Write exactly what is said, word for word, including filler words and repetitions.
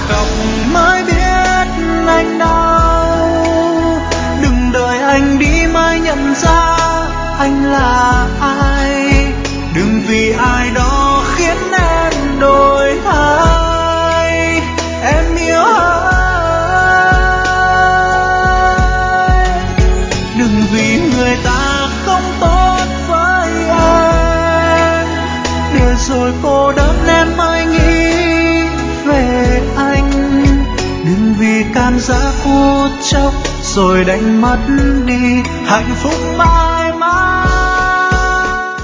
cọc mới biết anh đau. Đừng đợi anh đi mới nhận ra anh là ai. Đừng vì ai đó khiến em đổi thay. Em yêu ai. Đừng vì người ta không tốt với em, để rồi cô đơn em mới nghĩ về anh. Đừng vì cảm giác phút chốc rồi đánh mất đi hạnh phúc mãi.